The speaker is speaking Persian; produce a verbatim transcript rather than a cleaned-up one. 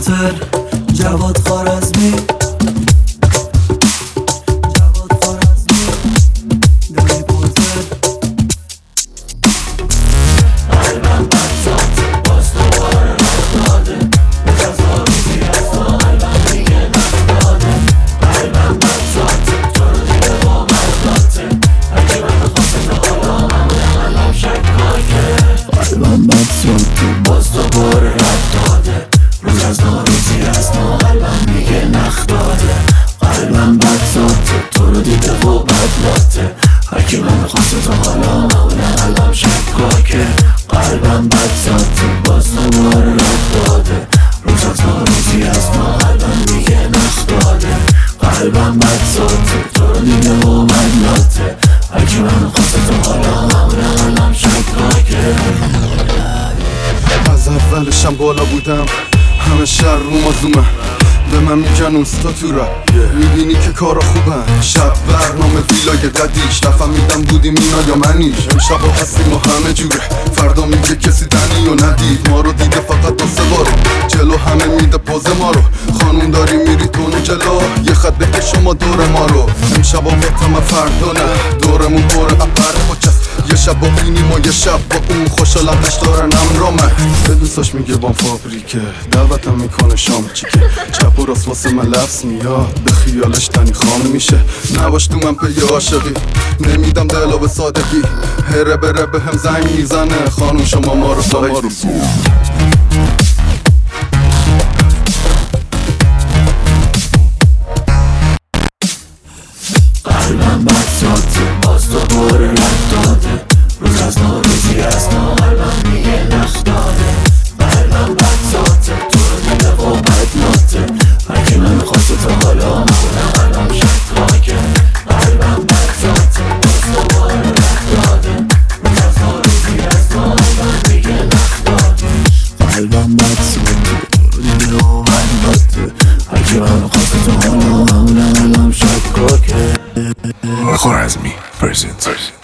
پورتر، جواد خوارزمی، جواد خوارزمی، دایی پورتر. قلبم بد ذات باز دوباره رد داده، از هزار روزی از تو قلبم دیگه نفتاده. قلبم بد ذات تو رو دیده با بدلاته، اگه من بخواست تا حالا همونه قلبم شکاکه. قلبم بد ذات باز دوباره رد داده، روز از ناروزی از ما قلبم دیگه نخ داده. قلبم بد ذاته تو رو دیده و بدلاته، هرکی من خواست تا حالا معونه قلبم شکاکه. قلبم بد ذاته باز دوباره رد داده، روز از ناروزی از ما قلبم دیگه نخ داده. قلبم بد ذاته تو رو دیده و بدلاته، هرکی من خواست تا حالا معونه قلبم شکاکه. از اولشم بالا بودم، همه شهر رو ما زومه، به من میگن اوستا تو را میبینی که کارا خوبن. شب برنامه ویلای ددیش، نفهمیدم بودیم اینا یا منیش. امشب ها هستیم و همه جوره، فردا میگه کسی دنی و ندید. ما رو دیده فقط دو سه بارو، جلو همه میده پوز ما رو. خانون داری میری تو جلو، یه خط بکش شما دور ما رو. امشب ها بتم فردا نه، دورمون پره اپر پاچست. یه شب با اینیم و یه شب با اون، خوشحالتش دارن امرامه. به دوستاش میگه بام فابریکه، دعوتم میکنه شام چیکه. چپ و راست واسه من لفظ میاد، به خیالش تنی خام میشه. نباش تو من پی عاشقی، نمیدم دلو به سادگی. هره بره به هم زنگ میزنه، خانون شما ما رو سایت. قلبم بد ذاته باز دوباره رد داده، روز از ناروزی از ما قلبم دیگه نخ داده. قلبم بد ذاته تو رو دیده و بدلاته، هرکی من خواسته تا حالا معونه قلبم شکاکه. قلبم بد ذاته باز دوباره رد داده، روز از ناروزی از ما قلبم دیگه نخ داده. قلبم بد ذاته تو رو دیده و بدلاته، هرکی من خواسته تا حالا معونه قلبم شکاکه. Khorazmi presents.